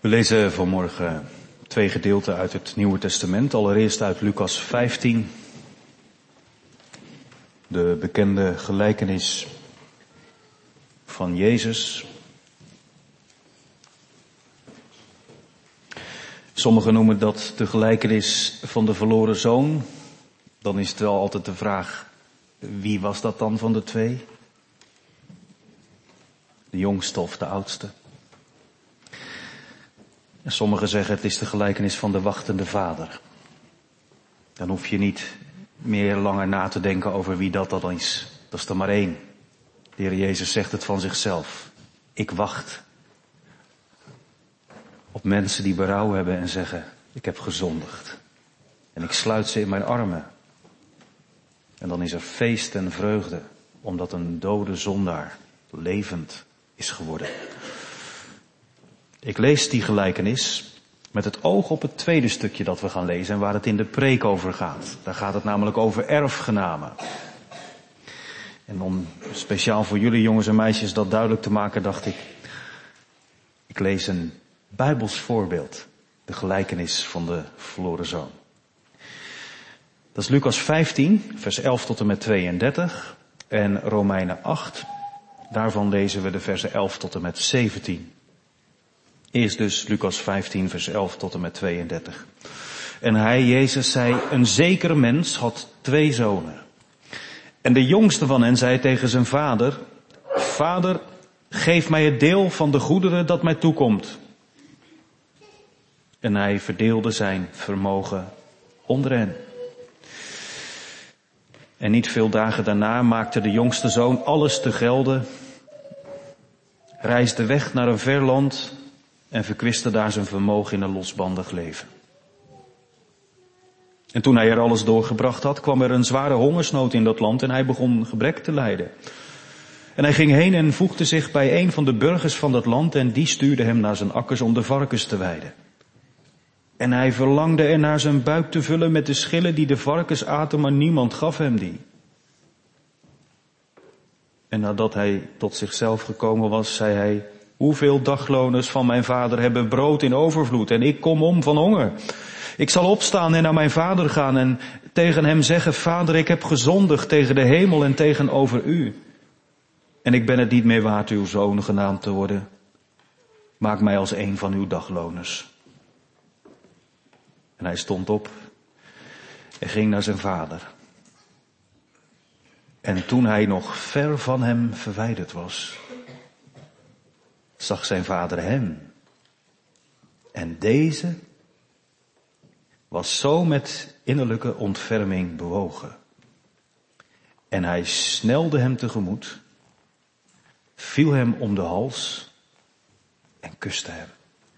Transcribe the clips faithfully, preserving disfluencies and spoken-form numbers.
We lezen vanmorgen twee gedeelten uit het Nieuwe Testament. Allereerst uit Lucas vijftien. De bekende gelijkenis van Jezus. Sommigen noemen dat de gelijkenis van de verloren zoon. Dan is het wel altijd de vraag, wie was dat dan van de twee? De jongste of de oudste? En sommigen zeggen het is de gelijkenis van de wachtende vader. Dan hoef je niet meer langer na te denken over wie dat dan is. Dat is er maar één. De Heer Jezus zegt het van zichzelf. Ik wacht op mensen die berouw hebben en zeggen, ik heb gezondigd. En ik sluit ze in mijn armen. En dan is er feest en vreugde, omdat een dode zondaar levend is geworden. Ik lees die gelijkenis met het oog op het tweede stukje dat we gaan lezen en waar het in de preek over gaat. Daar gaat het namelijk over erfgenamen. En om speciaal voor jullie jongens en meisjes dat duidelijk te maken, dacht ik, ik lees een Bijbels voorbeeld. De gelijkenis van de verloren zoon. Dat is Lucas vijftien, vers elf tot en met tweeëndertig. En Romeinen acht, daarvan lezen we de versen elf tot en met zeventien. Eerst dus Lucas vijftien, vers elf tot en met tweeëndertig. En hij, Jezus, zei, een zekere mens had twee zonen. En de jongste van hen zei tegen zijn vader, Vader, geef mij het deel van de goederen dat mij toekomt. En hij verdeelde zijn vermogen onder hen. En niet veel dagen daarna maakte de jongste zoon alles te gelde, reisde weg naar een ver land en verkwiste daar zijn vermogen in een losbandig leven. En toen hij er alles doorgebracht had, kwam er een zware hongersnood in dat land en hij begon gebrek te lijden. En hij ging heen en voegde zich bij een van de burgers van dat land en die stuurde hem naar zijn akkers om de varkens te weiden. En hij verlangde er naar zijn buik te vullen met de schillen die de varkens aten, maar niemand gaf hem die. En nadat hij tot zichzelf gekomen was, zei hij, hoeveel dagloners van mijn vader hebben brood in overvloed en ik kom om van honger. Ik zal opstaan en naar mijn vader gaan en tegen hem zeggen, Vader, ik heb gezondigd tegen de hemel en tegenover u. En ik ben het niet meer waard uw zoon genaamd te worden. Maak mij als een van uw dagloners. En hij stond op en ging naar zijn vader. En toen hij nog ver van hem verwijderd was, zag zijn vader hem. En deze was zo met innerlijke ontferming bewogen. En hij snelde hem tegemoet, viel hem om de hals en kuste hem.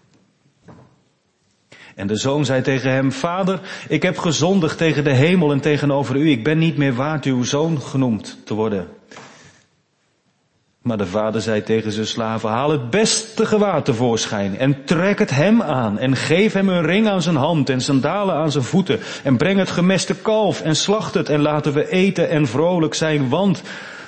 En de zoon zei tegen hem, Vader, ik heb gezondigd tegen de hemel en tegenover u. Ik ben niet meer waard uw zoon genoemd te worden. Maar de vader zei tegen zijn slaven, haal het beste gewaad tevoorschijn en trek het hem aan en geef hem een ring aan zijn hand en sandalen aan zijn voeten en breng het gemeste kalf en slacht het en laten we eten en vrolijk zijn, want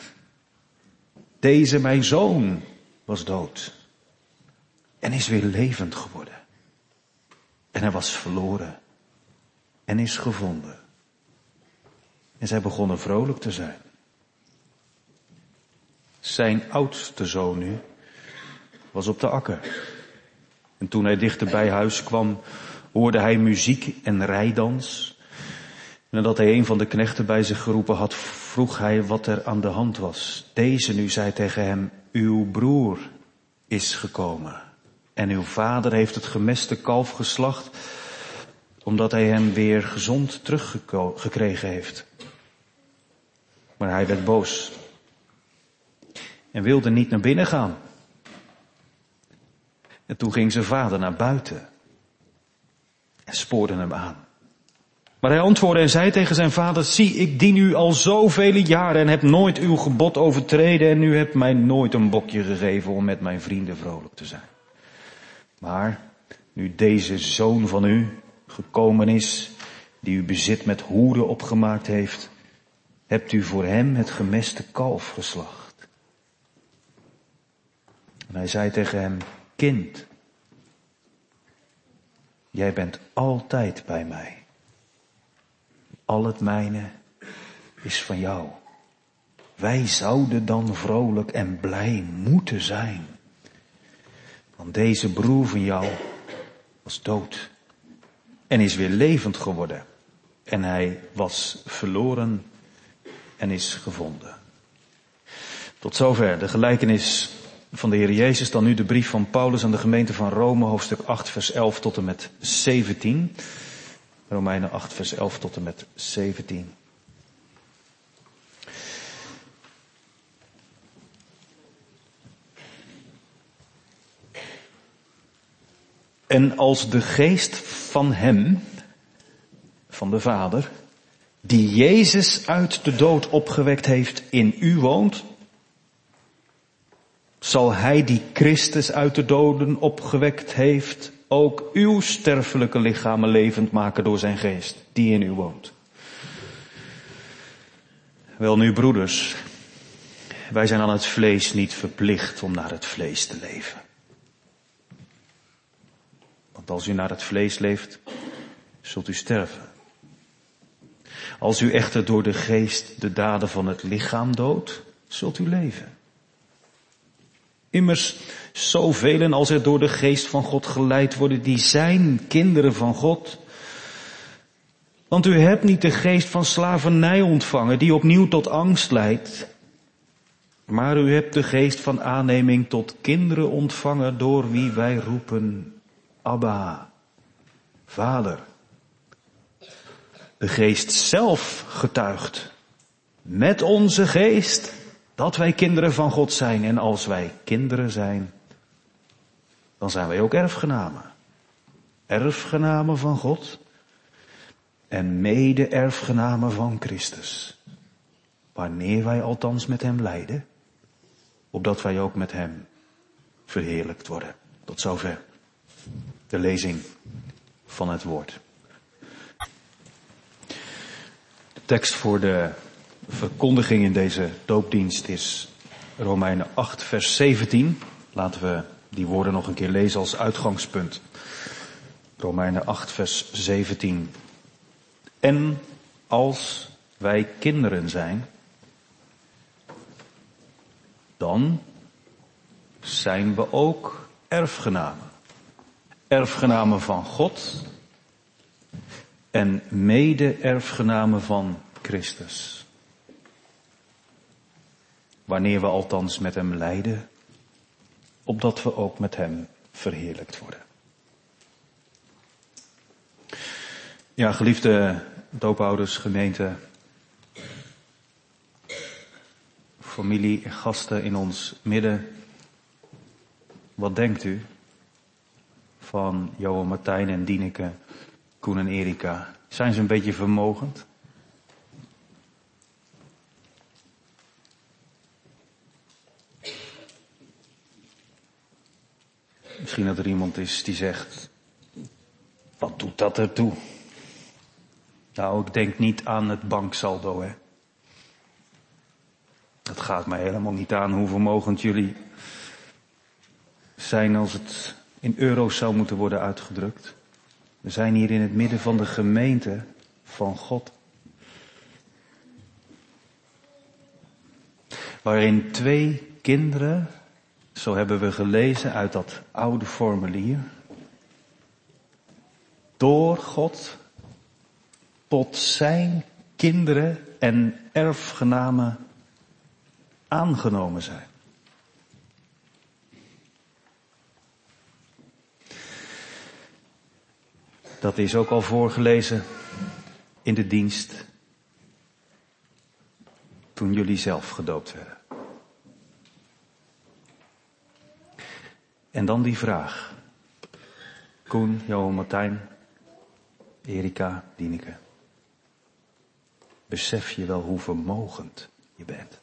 deze mijn zoon was dood en is weer levend geworden. En hij was verloren en is gevonden. En zij begonnen vrolijk te zijn. Zijn oudste zoon nu was op de akker. En toen hij dichter bij huis kwam, hoorde hij muziek en rijdans. En nadat hij een van de knechten bij zich geroepen had, vroeg hij wat er aan de hand was. Deze nu zei tegen hem, uw broer is gekomen. En uw vader heeft het gemeste kalf geslacht, omdat hij hem weer gezond teruggekregen heeft. Maar hij werd boos en wilde niet naar binnen gaan. En toen ging zijn vader naar buiten en spoorde hem aan. Maar hij antwoordde en zei tegen zijn vader, zie, ik dien u al zoveel jaren en heb nooit uw gebod overtreden en u hebt mij nooit een bokje gegeven om met mijn vrienden vrolijk te zijn. Maar nu deze zoon van u gekomen is, die uw bezit met hoeren opgemaakt heeft, hebt u voor hem het gemeste kalf geslacht. En hij zei tegen hem, kind, Jij bent altijd bij mij. Al het mijne is van jou. Wij zouden dan vrolijk en blij moeten zijn. Want deze broer van jou was dood en is weer levend geworden. En hij was verloren en is gevonden. Tot zover de gelijkenis van de Heer Jezus. Dan nu de brief van Paulus aan de gemeente van Rome, hoofdstuk acht, vers elf tot en met zeventien. Romeinen acht, vers elf tot en met zeventien. En als de geest van hem, van de Vader, die Jezus uit de dood opgewekt heeft, in u woont, zal hij die Christus uit de doden opgewekt heeft, ook uw sterfelijke lichamen levend maken door zijn geest, die in u woont. Wel nu, broeders, wij zijn aan het vlees niet verplicht om naar het vlees te leven. Want als u naar het vlees leeft, zult u sterven. Als u echter door de geest de daden van het lichaam doodt, zult u leven. Immers, zoveel als er door de geest van God geleid worden, die zijn kinderen van God. Want u hebt niet de geest van slavernij ontvangen, die opnieuw tot angst leidt. Maar u hebt de geest van aanneming tot kinderen ontvangen, door wie wij roepen, Abba, Vader. De geest zelf getuigt met onze geest dat wij kinderen van God zijn. En als wij kinderen zijn, dan zijn wij ook erfgenamen. Erfgenamen van God en mede-erfgenamen van Christus. Wanneer wij althans met hem lijden, opdat wij ook met hem verheerlijkt worden. Tot zover de lezing van het woord. De tekst voor de verkondiging in deze doopdienst is Romeinen acht, vers zeventien. Laten we die woorden nog een keer lezen als uitgangspunt. Romeinen acht, vers zeventien. En als wij kinderen zijn, dan zijn we ook erfgenamen. Erfgenamen van God en mede-erfgenamen van Christus. Wanneer we althans met hem lijden, opdat we ook met hem verheerlijkt worden. Ja, geliefde doopouders, gemeente, familie en gasten in ons midden. Wat denkt u van Johan, Martijn en Dieneke, Koen en Erika? Zijn ze een beetje vermogend? Misschien dat er iemand is die zegt, wat doet dat ertoe? Nou, ik denk niet aan het banksaldo, hè. Het gaat mij helemaal niet aan hoe vermogend jullie zijn als het in euro's zou moeten worden uitgedrukt. We zijn hier in het midden van de gemeente van God. Waarin twee kinderen, zo hebben we gelezen uit dat oude formulier, door God tot zijn kinderen en erfgenamen aangenomen zijn. Dat is ook al voorgelezen in de dienst toen jullie zelf gedoopt werden. En dan die vraag. Koen, Johan, Martijn, Erika, Dieneke. Besef je wel hoe vermogend je bent?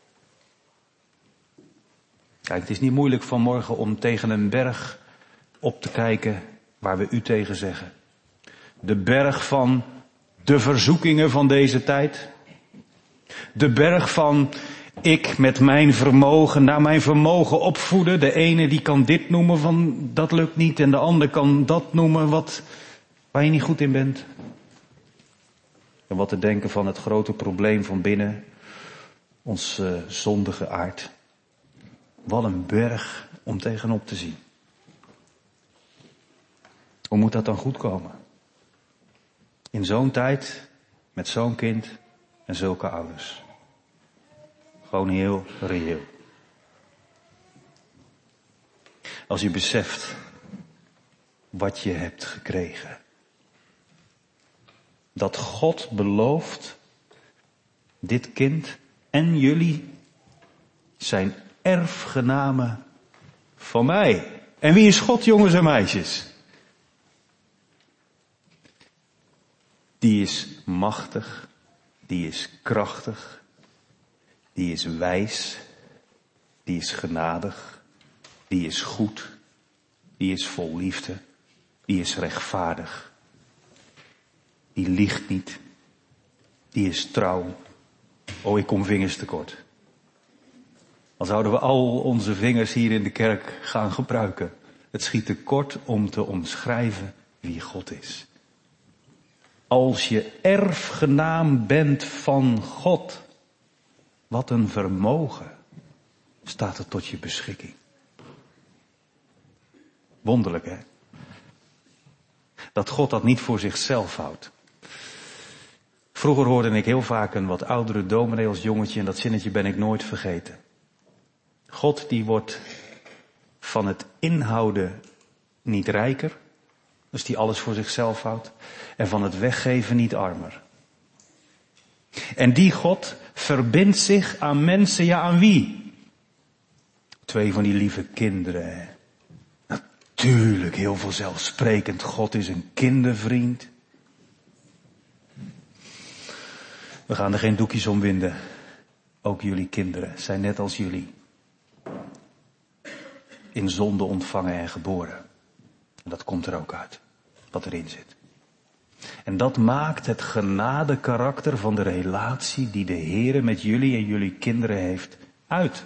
Kijk, het is niet moeilijk vanmorgen om tegen een berg op te kijken waar we u tegen zeggen. De berg van de verzoekingen van deze tijd. De berg van ik met mijn vermogen, naar mijn vermogen opvoeden. De ene die kan dit noemen van dat lukt niet en de ander kan dat noemen wat Waar je niet goed in bent. En wat te denken van het grote probleem van binnen. Ons uh, zondige aard. Wat een berg om tegenop te zien. Hoe moet dat dan goed komen? In zo'n tijd, met zo'n kind en zulke ouders. Gewoon heel reëel. Als je beseft wat je hebt gekregen. Dat God belooft, dit kind en jullie zijn erfgenamen van mij. En wie is God, jongens en meisjes? Die is machtig, die is krachtig, die is wijs, die is genadig, die is goed, die is vol liefde, die is rechtvaardig, die liegt niet, die is trouw. Oh, ik kom vingers tekort. Dan zouden we al onze vingers hier in de kerk gaan gebruiken. Het schiet tekort om te omschrijven wie God is. Als je erfgenaam bent van God, wat een vermogen staat er tot je beschikking. Wonderlijk, hè? Dat God dat niet voor zichzelf houdt. Vroeger hoorde ik heel vaak een wat oudere dominee als jongetje en dat zinnetje ben ik nooit vergeten. God die wordt van het inhouden niet rijker, dus die alles voor zichzelf houdt, en van het weggeven niet armer. En die God verbindt zich aan mensen, ja aan wie? Twee van die lieve kinderen. Hè? Natuurlijk, heel vanzelfsprekend, God is een kindervriend. We gaan er geen doekjes om winden. Ook jullie kinderen zijn net als jullie. In zonde ontvangen en geboren. En dat komt er ook uit. Wat erin zit. En dat maakt het genade karakter van de relatie die de Heere met jullie en jullie kinderen heeft uit.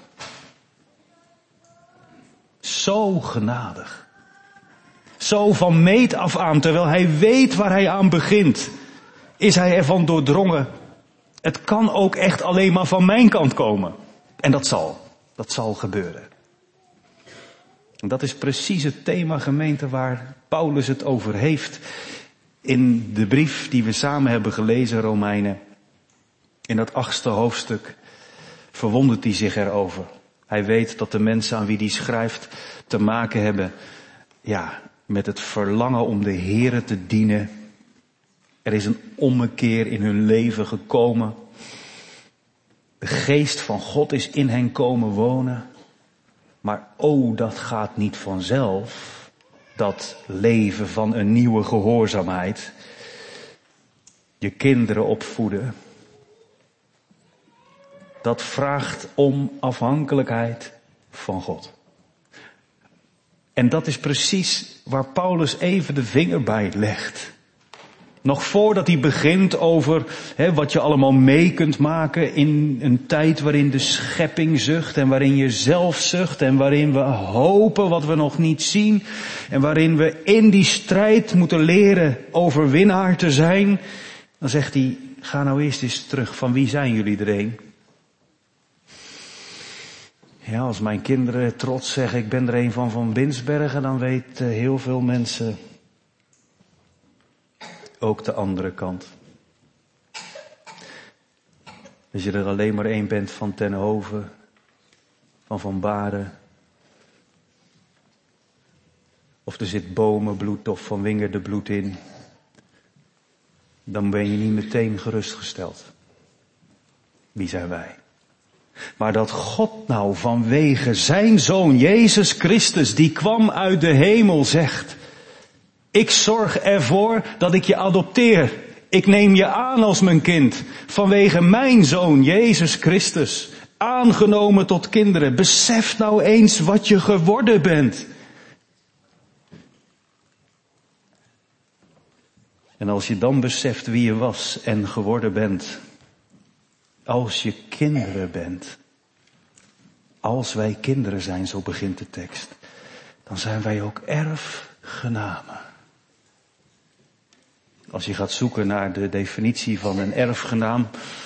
Zo genadig. Zo van meet af aan, terwijl hij weet waar hij aan begint, is hij ervan doordrongen. Het kan ook echt alleen maar van mijn kant komen. En dat zal. Dat zal gebeuren. En dat is precies het thema, gemeente, waar Paulus het over heeft. In de brief die we samen hebben gelezen, Romeinen. In dat achtste hoofdstuk verwondert hij zich erover. Hij weet dat de mensen aan wie hij schrijft te maken hebben, ja, met het verlangen om de Heere te dienen. Er is een ommekeer in hun leven gekomen. De geest van God is in hen komen wonen. Maar oh, dat gaat niet vanzelf. Dat leven van een nieuwe gehoorzaamheid. Je kinderen opvoeden. Dat vraagt om afhankelijkheid van God. En dat is precies waar Paulus even de vinger bij legt. Nog voordat hij begint over hè, wat je allemaal mee kunt maken in een tijd waarin de schepping zucht en waarin je zelf zucht en waarin we hopen wat we nog niet zien en waarin we in die strijd moeten leren overwinnaar te zijn. Dan zegt hij, ga nou eerst eens terug, van wie zijn jullie er een? Ja, als mijn kinderen trots zeggen, ik ben er een van Van Binsbergen, dan weten heel veel mensen ook de andere kant. Als je er alleen maar één bent van Ten Hove, van Van Baren, of er zit bomenbloed of Van Wingerde bloed in, dan ben je niet meteen gerustgesteld. Wie zijn wij? Maar dat God nou vanwege zijn Zoon Jezus Christus, die kwam uit de hemel, zegt, ik zorg ervoor dat ik je adopteer. Ik neem je aan als mijn kind. Vanwege mijn Zoon Jezus Christus. Aangenomen tot kinderen. Besef nou eens wat je geworden bent. En als je dan beseft wie je was en geworden bent. Als je kinderen bent. Als wij kinderen zijn, zo begint de tekst. Dan zijn wij ook erfgenamen. Als je gaat zoeken naar de definitie van een erfgenaam,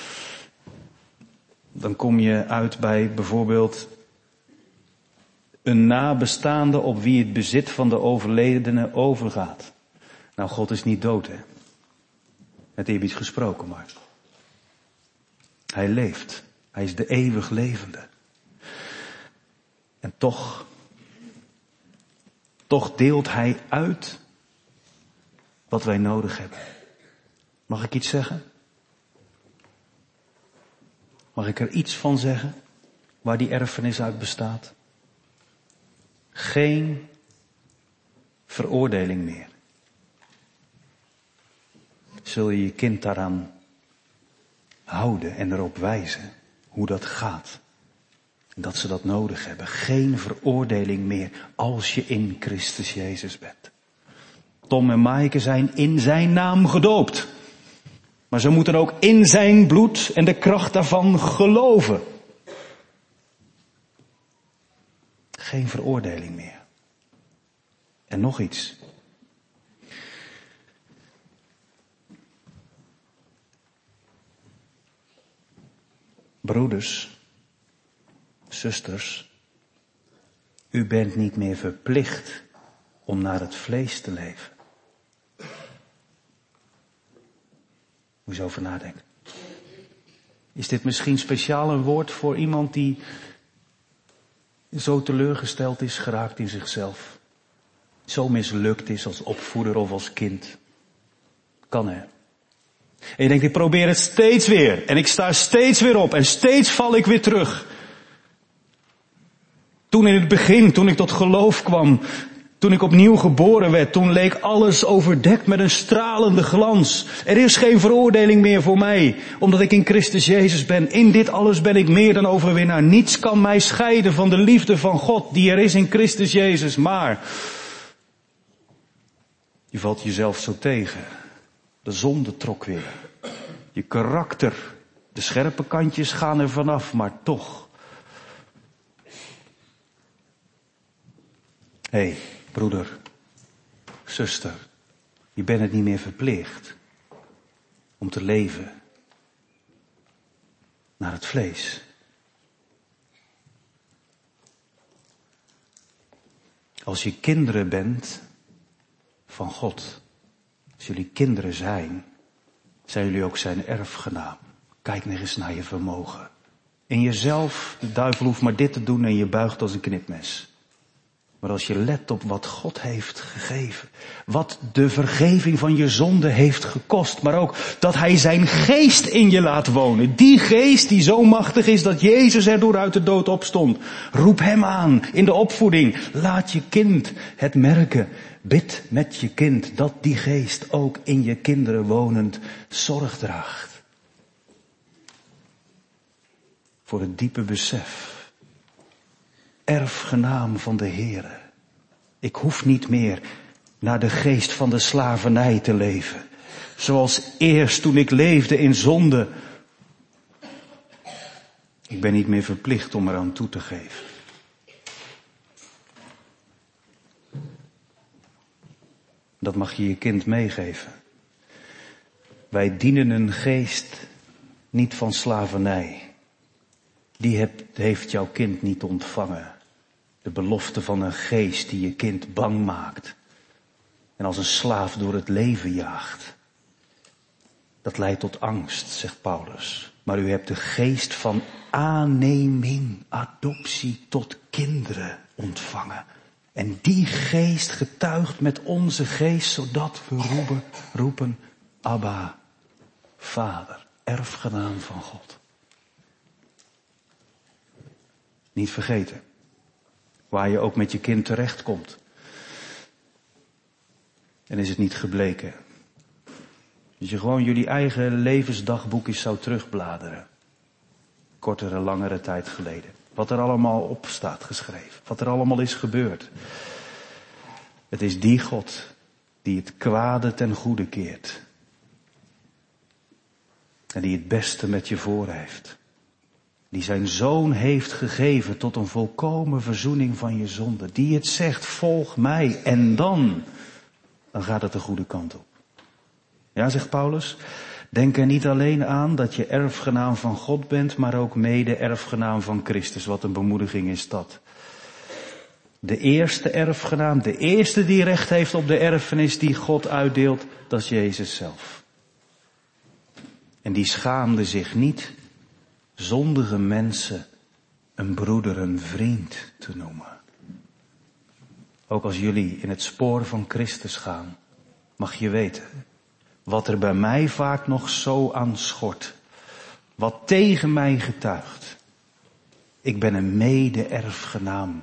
dan kom je uit bij bijvoorbeeld een nabestaande op wie het bezit van de overledene overgaat. Nou, God is niet dood, hè. Met eerbied gesproken, maar hij leeft. Hij is de eeuwig levende. En toch, toch deelt hij uit wat wij nodig hebben. Mag ik iets zeggen? Mag ik er iets van zeggen waar die erfenis uit bestaat? Geen veroordeling meer. Zul je je kind daaraan houden en erop wijzen hoe dat gaat. En dat ze dat nodig hebben. Geen veroordeling meer als je in Christus Jezus bent. Tom en Maaike zijn in zijn naam gedoopt. Maar ze moeten ook in zijn bloed en de kracht daarvan geloven. Geen veroordeling meer. En nog iets. Broeders, zusters, u bent niet meer verplicht om naar het vlees te leven. Moet je eens over nadenken. Is dit misschien speciaal een woord voor iemand die zo teleurgesteld is geraakt in zichzelf? Zo mislukt is als opvoeder of als kind? Kan, hè? En je denkt, ik probeer het steeds weer. En ik sta steeds weer op. En steeds val ik weer terug. Toen in het begin, toen ik tot geloof kwam, toen ik opnieuw geboren werd, toen leek alles overdekt met een stralende glans. Er is geen veroordeling meer voor mij, omdat ik in Christus Jezus ben. In dit alles ben ik meer dan overwinnaar. Niets kan mij scheiden van de liefde van God die er is in Christus Jezus. Maar je valt jezelf zo tegen. De zonde trok weer. Je karakter, de scherpe kantjes gaan er vanaf, maar toch. Hé, hey, broeder, zuster, je bent het niet meer verplicht om te leven naar het vlees. Als je kinderen bent van God, als jullie kinderen zijn, zijn jullie ook zijn erfgenaam. Kijk nog eens naar je vermogen. In jezelf, de duivel hoeft maar dit te doen en je buigt als een knipmes. Maar als je let op wat God heeft gegeven, wat de vergeving van je zonde heeft gekost, maar ook dat hij zijn geest in je laat wonen. Die geest die zo machtig is dat Jezus er door uit de dood opstond. Roep hem aan in de opvoeding. Laat je kind het merken. Bid met je kind dat die geest ook in je kinderen wonend zorg draagt. Voor het diepe besef. Erfgenaam van de Heere. Ik hoef niet meer naar de geest van de slavernij te leven. Zoals eerst toen ik leefde in zonde. Ik ben niet meer verplicht om eraan toe te geven. Dat mag je je kind meegeven. Wij dienen een geest niet van slavernij. Die heeft jouw kind niet ontvangen. De belofte van een geest die je kind bang maakt. En als een slaaf door het leven jaagt. Dat leidt tot angst, zegt Paulus. Maar u hebt de geest van aanneming, adoptie tot kinderen ontvangen. En die geest getuigt met onze geest, zodat we roepen, roepen Abba, Vader, erfgenaam van God. Niet vergeten, waar je ook met je kind terechtkomt. En is het niet gebleken. Dat je gewoon jullie eigen levensdagboek eens zou terugbladeren. Kortere, langere tijd geleden. Wat er allemaal op staat geschreven. Wat er allemaal is gebeurd. Het is die God die het kwade ten goede keert. En die het beste met je voor heeft. Die zijn zoon heeft gegeven tot een volkomen verzoening van je zonde. Die het zegt, volg mij. En dan, dan gaat het de goede kant op. Ja, zegt Paulus, denk er niet alleen aan dat je erfgenaam van God bent, maar ook mede erfgenaam van Christus. Wat een bemoediging is dat. De eerste erfgenaam, de eerste die recht heeft op de erfenis die God uitdeelt, dat is Jezus zelf. En die schaamde zich niet zondige mensen een broeder, een vriend te noemen. Ook als jullie in het spoor van Christus gaan, mag je weten, wat er bij mij vaak nog zo aan schort, wat tegen mij getuigt. Ik ben een mede-erfgenaam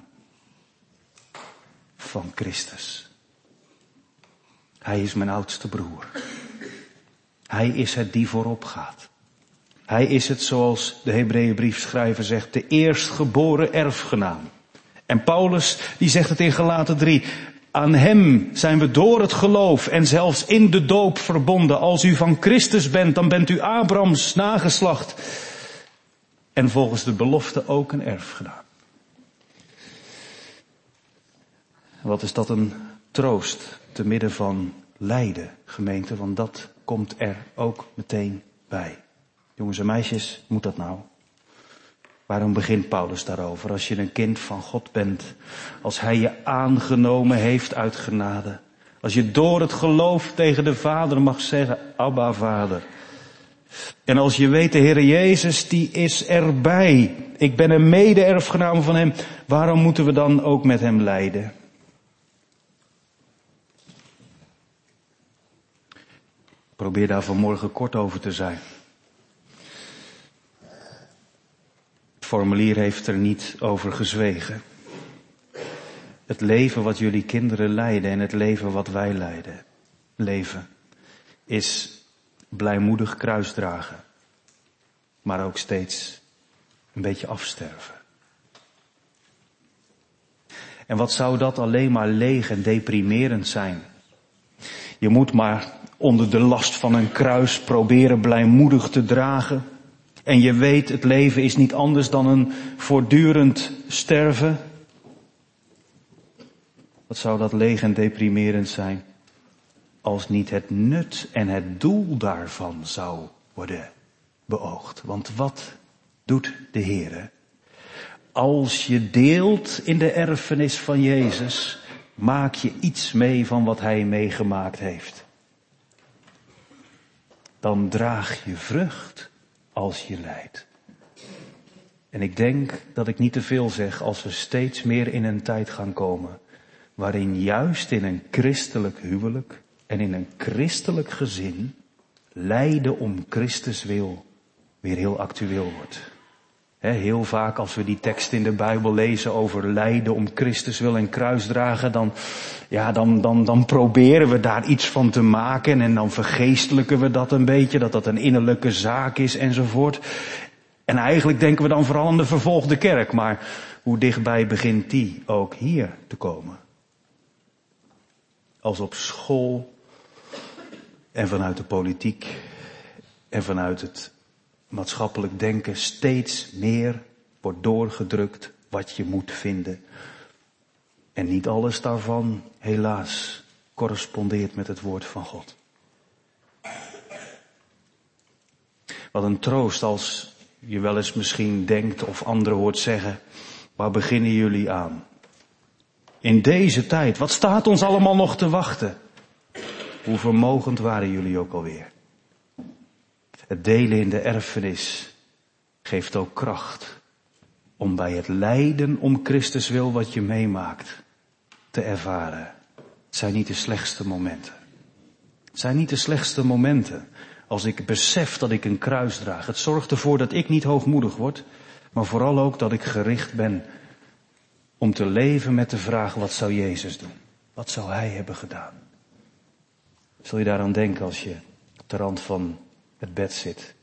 van Christus. Hij is mijn oudste broer. Hij is het die voorop gaat. Hij is het, zoals de Hebreeënbriefschrijver zegt, de eerstgeboren erfgenaam. En Paulus, die zegt het in Galaten drie. Aan hem zijn we door het geloof en zelfs in de doop verbonden. Als u van Christus bent, dan bent u Abrahams nageslacht. En volgens de belofte ook een erfgenaam. Wat is dat een troost te midden van lijden, gemeente, want dat komt er ook meteen bij. Jongens en meisjes, moet dat nou? Waarom begint Paulus daarover? Als je een kind van God bent, als hij je aangenomen heeft uit genade, als je door het geloof tegen de Vader mag zeggen, Abba Vader. En als je weet, de Heer Jezus, die is erbij. Ik ben een mede-erfgenaam van hem. Waarom moeten we dan ook met hem lijden? Ik probeer daar vanmorgen kort over te zijn. Het formulier heeft er niet over gezwegen. Het leven wat jullie kinderen leiden en het leven wat wij leiden, leven, is blijmoedig kruisdragen. Maar ook steeds een beetje afsterven. En wat zou dat alleen maar leeg en deprimerend zijn? Je moet maar onder de last van een kruis proberen blijmoedig te dragen. En je weet, het leven is niet anders dan een voortdurend sterven. Wat zou dat leeg en deprimerend zijn, als niet het nut en het doel daarvan zou worden beoogd. Want wat doet de Heere? Als je deelt in de erfenis van Jezus, maak je iets mee van wat Hij meegemaakt heeft. Dan draag je vrucht als je lijdt. En ik denk dat ik niet te veel zeg als we steeds meer in een tijd gaan komen, waarin juist in een christelijk huwelijk en in een christelijk gezin lijden om Christus wil weer heel actueel wordt. He, heel vaak als we die tekst in de Bijbel lezen over lijden om Christus wil en kruisdragen, dan, ja, dan, dan, dan proberen we daar iets van te maken en dan vergeestelijken we dat een beetje, dat dat een innerlijke zaak is enzovoort. En eigenlijk denken we dan vooral aan de vervolgde kerk, maar hoe dichtbij begint die ook hier te komen? Als op school en vanuit de politiek en vanuit het maatschappelijk denken steeds meer wordt doorgedrukt wat je moet vinden. En niet alles daarvan, helaas, correspondeert met het woord van God. Wat een troost als je wel eens misschien denkt of anderen hoort zeggen, waar beginnen jullie aan? In deze tijd, wat staat ons allemaal nog te wachten? Hoe vermogend waren jullie ook alweer? Het delen in de erfenis geeft ook kracht om bij het lijden om Christus wil wat je meemaakt te ervaren. Het zijn niet de slechtste momenten. Het zijn niet de slechtste momenten als ik besef dat ik een kruis draag. Het zorgt ervoor dat ik niet hoogmoedig word, maar vooral ook dat ik gericht ben om te leven met de vraag, wat zou Jezus doen? Wat zou Hij hebben gedaan? Zul je daaraan denken als je op de rand van het bed zit?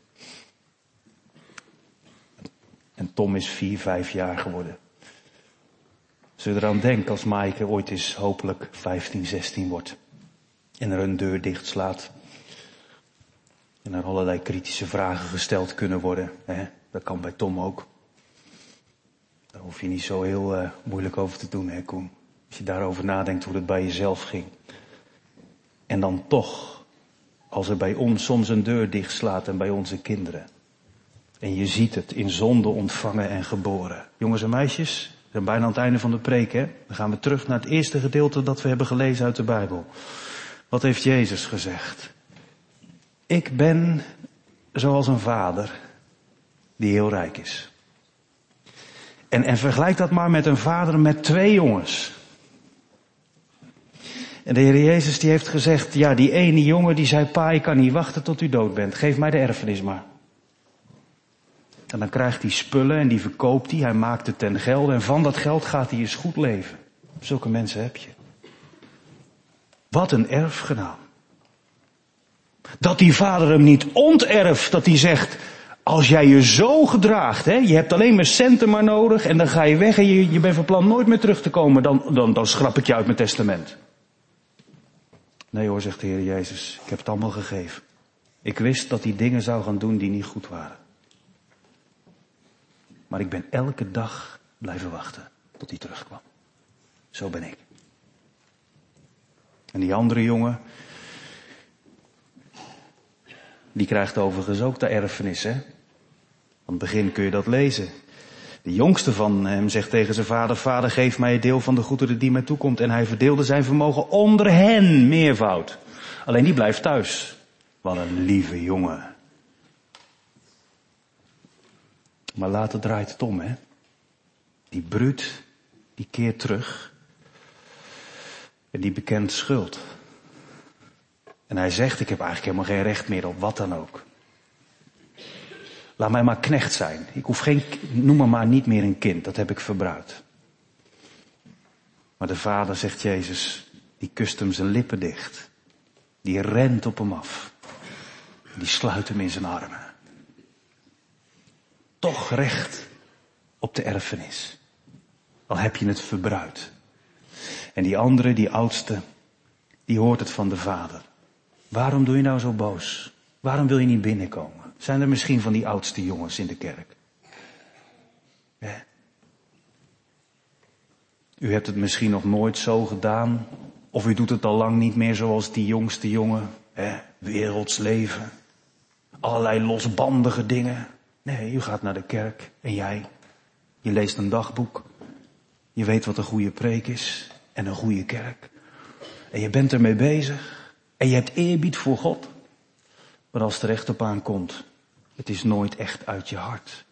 En Tom is vier, vijf jaar geworden. Zul je eraan denken als Maaike ooit eens hopelijk vijftien, zestien wordt. En er een deur dicht slaat. En er allerlei kritische vragen gesteld kunnen worden. Hè? Dat kan bij Tom ook. Daar hoef je niet zo heel uh, moeilijk over te doen, hè Koen? Als je daarover nadenkt hoe het bij jezelf ging. En dan toch Als er bij ons soms een deur dichtslaat en bij onze kinderen. En je ziet het, in zonde ontvangen en geboren. Jongens en meisjes, we zijn bijna aan het einde van de preek, hè? Dan gaan we terug naar het eerste gedeelte dat we hebben gelezen uit de Bijbel. Wat heeft Jezus gezegd? Ik ben zoals een vader die heel rijk is. En, en vergelijk dat maar met een vader met twee jongens. En de Heer Jezus die heeft gezegd, ja, die ene jongen die zei, pa, ik kan niet wachten tot u dood bent. Geef mij de erfenis maar. En dan krijgt hij spullen en die verkoopt hij. Hij maakt het ten gelde en van dat geld gaat hij eens goed leven. Zulke mensen heb je. Wat een erfgenaam. Dat die vader hem niet onterft, dat hij zegt, als jij je zo gedraagt, hè, je hebt alleen maar centen maar nodig en dan ga je weg en je, je bent van plan nooit meer terug te komen, dan, dan, dan schrap ik je uit mijn testament. Nee hoor, zegt de Heer Jezus, ik heb het allemaal gegeven. Ik wist dat hij dingen zou gaan doen die niet goed waren. Maar ik ben elke dag blijven wachten tot hij terugkwam. Zo ben ik. En die andere jongen, die krijgt overigens ook de erfenis, hè. Aan het begin kun je dat lezen. De jongste van hem zegt tegen zijn vader, vader geef mij een deel van de goederen die mij toekomt. En hij verdeelde zijn vermogen onder hen, meervoud. Alleen die blijft thuis. Wat een lieve jongen. Maar later draait het om, hè. Die bruut, die keert terug. En die bekent schuld. En hij zegt, ik heb eigenlijk helemaal geen recht meer op wat dan ook. Laat mij maar knecht zijn. Ik hoef geen, noem me maar niet meer een kind, dat heb ik verbruikt. Maar de vader, zegt Jezus, die kust hem zijn lippen dicht. Die rent op hem af. Die sluit hem in zijn armen. Toch recht op de erfenis. Al heb je het verbruikt. En die andere, die oudste, die hoort het van de vader. Waarom doe je nou zo boos? Waarom wil je niet binnenkomen? Zijn er misschien van die oudste jongens in de kerk? Ja. U hebt het misschien nog nooit zo gedaan. Of u doet het al lang niet meer zoals die jongste jongen. Hè? Werelds leven. Allerlei losbandige dingen. Nee, u gaat naar de kerk. En jij? Je leest een dagboek. Je weet wat een goede preek is. En een goede kerk. En je bent ermee bezig. En je hebt eerbied voor God. Maar als het er echt op aankomt, het is nooit echt uit je hart.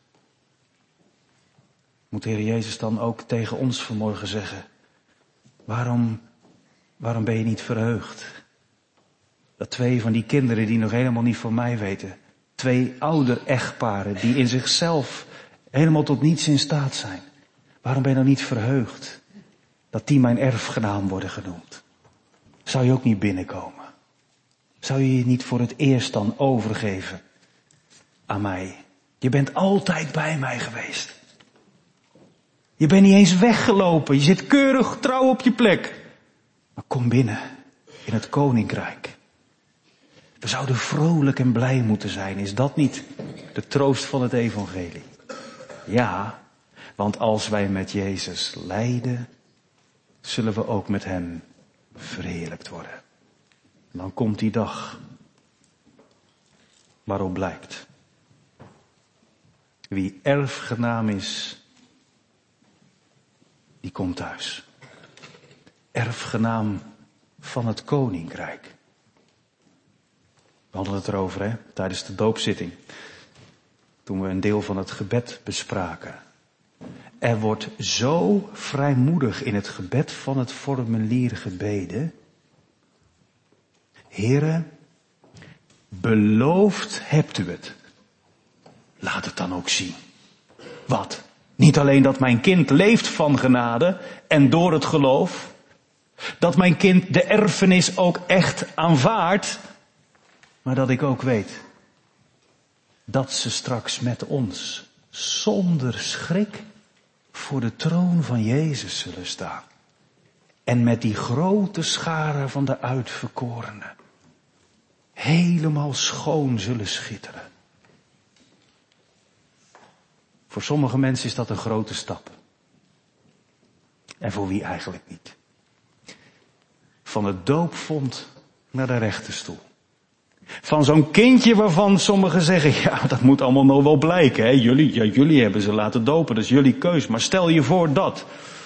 Moet de Heer Jezus dan ook tegen ons vanmorgen zeggen, waarom, waarom ben je niet verheugd? Dat twee van die kinderen die nog helemaal niet van mij weten, twee ouder echtparen die in zichzelf helemaal tot niets in staat zijn. Waarom ben je dan niet verheugd dat die mijn erfgenaam worden genoemd? Zou je ook niet binnenkomen? Zou je je niet voor het eerst dan overgeven aan mij? Je bent altijd bij mij geweest. Je bent niet eens weggelopen. Je zit keurig trouw op je plek. Maar kom binnen in het koninkrijk. We zouden vrolijk en blij moeten zijn. Is dat niet de troost van het evangelie? Ja, want als wij met Jezus lijden, zullen we ook met hem verheerlijkt worden. En dan komt die dag waarop blijkt. Wie erfgenaam is, die komt thuis. Erfgenaam van het koninkrijk. We hadden het erover, hè, tijdens de doopzitting. Toen we een deel van het gebed bespraken. Er wordt zo vrijmoedig in het gebed van het formulier gebeden. Heere, beloofd hebt u het. Laat het dan ook zien. Wat? Niet alleen dat mijn kind leeft van genade en door het geloof. Dat mijn kind de erfenis ook echt aanvaardt. Maar dat ik ook weet dat ze straks met ons zonder schrik voor de troon van Jezus zullen staan. En met die grote schare van de uitverkorenen helemaal schoon zullen schitteren. Voor sommige mensen is dat een grote stap. En voor wie eigenlijk niet. Van het doopvont naar de rechterstoel. Van zo'n kindje waarvan sommigen zeggen, ja, dat moet allemaal nog wel blijken. Hè? Jullie, ja, jullie hebben ze laten dopen, dat is jullie keus. Maar stel je voor dat.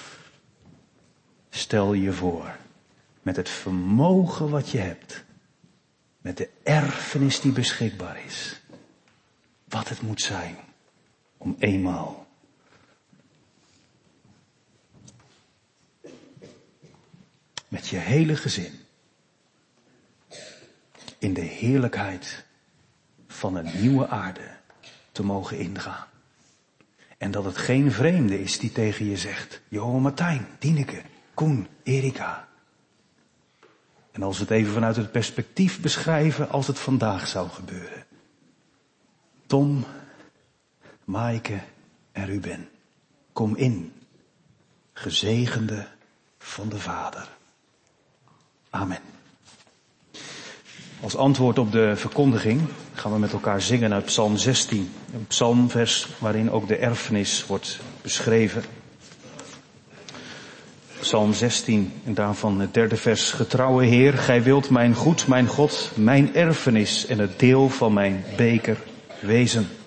Stel je voor, met het vermogen wat je hebt, met de erfenis die beschikbaar is, wat het moet zijn om eenmaal met je hele gezin in de heerlijkheid van een nieuwe aarde te mogen ingaan. En dat het geen vreemde is die tegen je zegt, Johan, Martijn, Dieneke, Koen, Erika. En als we het even vanuit het perspectief beschrijven, als het vandaag zou gebeuren. Tom, Maaike en Ruben, kom in, gezegende van de Vader. Amen. Als antwoord op de verkondiging gaan we met elkaar zingen uit Psalm zestien. Een psalmvers waarin ook de erfenis wordt beschreven. Psalm zestien en daarvan het derde vers. Getrouwe Heer, gij wilt mijn goed, mijn God, mijn erfenis en het deel van mijn beker wezen.